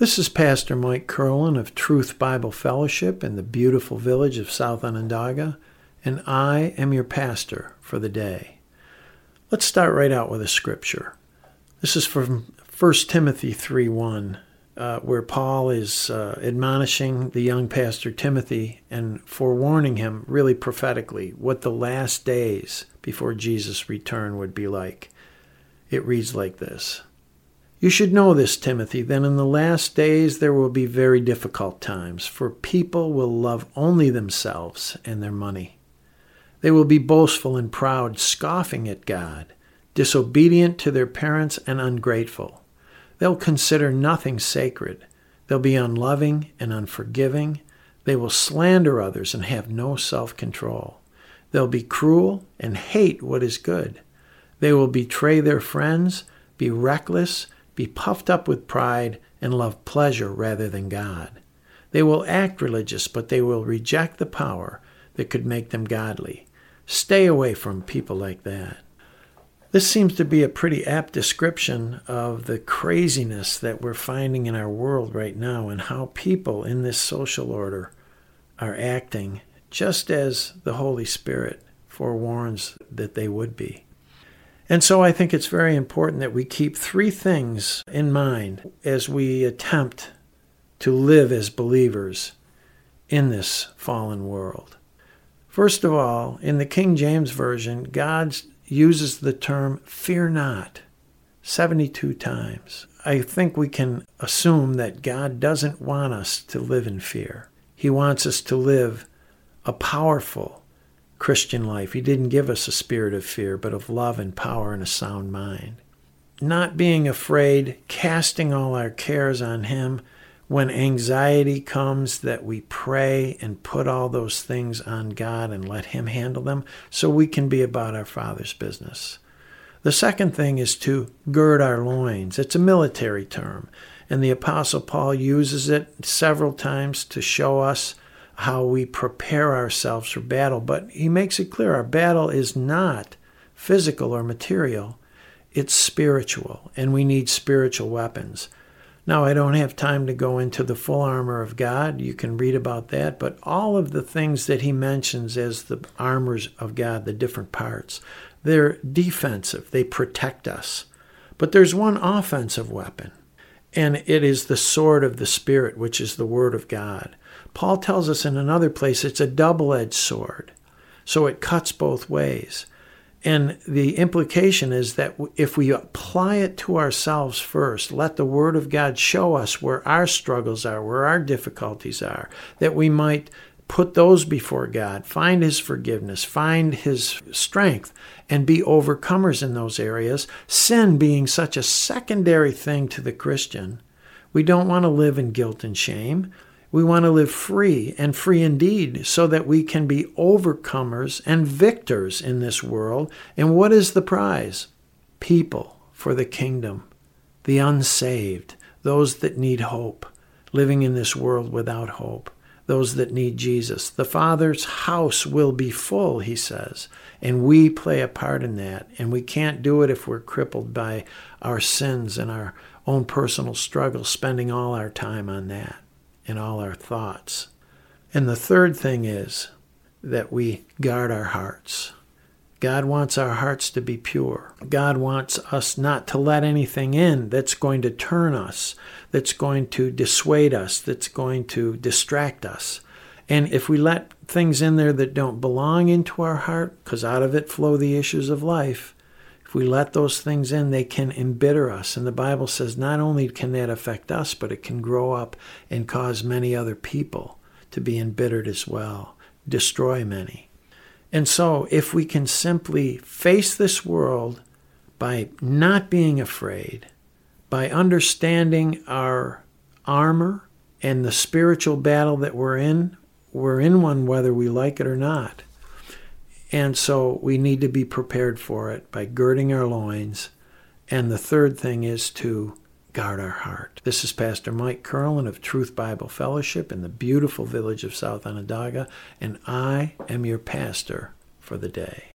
This is Pastor Mike Curlin of Truth Bible Fellowship in the beautiful village of South Onondaga, and I am your pastor for the day. Let's start right out with a scripture. This is from 1 Timothy 3:1, where Paul is admonishing the young pastor Timothy and forewarning him really prophetically what the last days before Jesus' return would be like. It reads like this. You should know this, Timothy, that in the last days there will be very difficult times, for people will love only themselves and their money. They will be boastful and proud, scoffing at God, disobedient to their parents and ungrateful. They'll consider nothing sacred. They'll be unloving and unforgiving. They will slander others and have no self-control. They'll be cruel and hate what is good. They will betray their friends, be reckless, be puffed up with pride, and love pleasure rather than God. They will act religious, but they will reject the power that could make them godly. Stay away from people like that. This seems to be a pretty apt description of the craziness that we're finding in our world right now and how people in this social order are acting just as the Holy Spirit forewarns that they would be. And so I think it's very important that we keep three things in mind as we attempt to live as believers in this fallen world. First of all, in the King James Version, God uses the term fear not 72 times. I think we can assume that God doesn't want us to live in fear. He wants us to live a powerful Christian life. He didn't give us a spirit of fear, but of love and power and a sound mind. Not being afraid, casting all our cares on Him. When anxiety comes, that we pray and put all those things on God and let Him handle them so we can be about our Father's business. The second thing is to gird our loins. It's a military term, and the Apostle Paul uses it several times to show us how we prepare ourselves for battle. But he makes it clear our battle is not physical or material. It's spiritual, and we need spiritual weapons. Now, I don't have time to go into the full armor of God. You can read about that. But all of the things that he mentions as the armors of God, the different parts, they're defensive. They protect us. But there's one offensive weapon, and it is the sword of the Spirit, which is the Word of God. Paul tells us in another place it's a double-edged sword, so it cuts both ways. And the implication is that if we apply it to ourselves first, let the Word of God show us where our struggles are, where our difficulties are, that we might put those before God, find His forgiveness, find His strength, and be overcomers in those areas. Sin being such a secondary thing to the Christian, we don't want to live in guilt and shame. We want to live free and free indeed so that we can be overcomers and victors in this world. And what is the prize? People for the kingdom, the unsaved, those that need hope, living in this world without hope, those that need Jesus. The Father's house will be full, he says, and we play a part in that. And we can't do it if we're crippled by our sins and our own personal struggles, spending all our time on that. In all our thoughts. And the third thing is that we guard our hearts. God wants our hearts to be pure. God wants us not to let anything in that's going to turn us, that's going to dissuade us, that's going to distract us. And if we let things in there that don't belong into our heart, because out of it flow the issues of life, if we let those things in, they can embitter us. And the Bible says not only can that affect us, but it can grow up and cause many other people to be embittered as well, destroy many. And so if we can simply face this world by not being afraid, by understanding our armor and the spiritual battle that we're in one whether we like it or not. And so we need to be prepared for it by girding our loins. And the third thing is to guard our heart. This is Pastor Mike Curlin of Truth Bible Fellowship in the beautiful village of South Onondaga, and I am your pastor for the day.